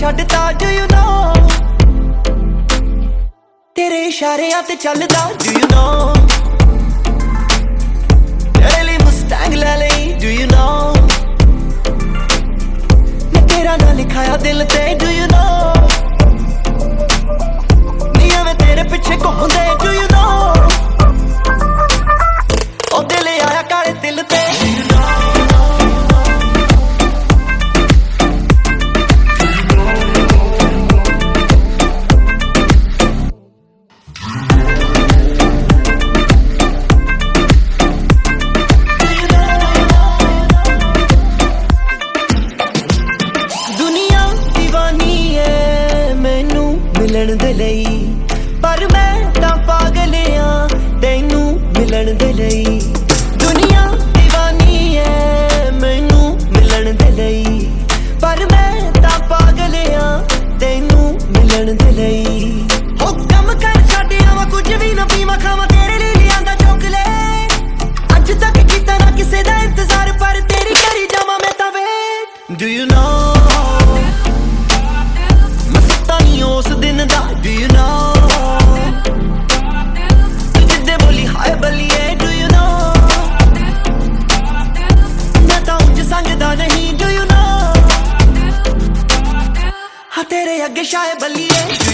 ਕੱਢਤਾ do you know ਤੇਰੇ ਇਸ਼ਾਰਿਆਂ ਤੇ ਚੱਲਦਾ do you know ਤੇਰੇ ਲਈ ਮੁਸਟੈਂਗ ਲੈ ਲਈ do you know ਮੈਂ ਤੇਰਾ ਨਾਂ ਲਿਖਾਇਆ ਦਿਲ ਤੇ do you know ਨੀ ਐਵੇਂ ਤੇਰੇ ਪਿੱਛੇ ਘੁੰਮਦੇ do you know ਉਹ ਦਿਲ ਆਇਆ ਕਾਲੇ ਦਿਲ ਤੇ do you know ਮਿਲਣ ਦੇ ਲਈ ਪਰ ਮੈਂ ਤਾਂ ਪਾਗਲ ਆਂ ਤੈਨੂੰ ਮਿਲਣ ਦੇ ਲਈ ਦੁਨੀਆ دیਵਾਨੀ ਐ ਮੈਨੂੰ ਮਿਲਣ ਦੇ ਲਈ ਪਰ ਮੈਂ ਤਾਂ ਪਾਗਲ ਆਂ ਤੈਨੂੰ ਮਿਲਣ ਦੇ ਲਈ ਹੋ ਕੰਮ ਕਰ ਛੱਡ ਆਵਾਂ ਕੁਝ ਵੀ ਨਾ ਪੀਵਾਂ ਖਾਵਾਂ ਤੇਰੇ ਲਈ ਲਿਆਂਦਾ ਚੋਕਲੇਟ ਅੱਜ ਤੱਕ ਕੀਤਾ ਨਾ ਕਿਸੇ ਦਾ ਇੰਤਜ਼ਾਰ ਪਰ ਤੇਰੀ ਕਰੀ ਜਾਵਾਂ ਮੈਂ ਤਾਂ ਵੇਟ do you know ਉਸ ਦਿਨ ਦਾ do you know ਜਿੱਦੇ ਬੋਲੀ ਹਾਏ ਬੱਲੀਏ do you know ਮੈਂ ਤਾਂ ਉਂਝ ਸੰਗਦਾ ਨਹੀਂ do you know ਹਾਂ ਤੇਰੇ ਅੱਗੇ ਸ਼ਾਏ ਬੱਲੀਏ